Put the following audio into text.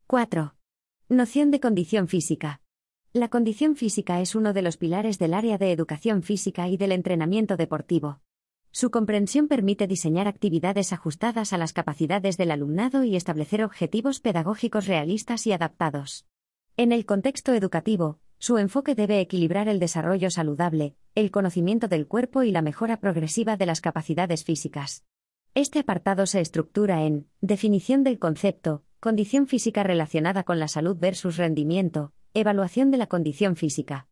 4. Noción de condición física. La condición física es uno de los pilares del área de educación física y del entrenamiento deportivo. Su comprensión permite diseñar actividades ajustadas a las capacidades del alumnado y establecer objetivos pedagógicos realistas y adaptados. En el contexto educativo, su enfoque debe equilibrar el desarrollo saludable, el conocimiento del cuerpo y la mejora progresiva de las capacidades físicas. Este apartado se estructura en definición del concepto, condición física relacionada con la salud versus rendimiento, evaluación de la condición física.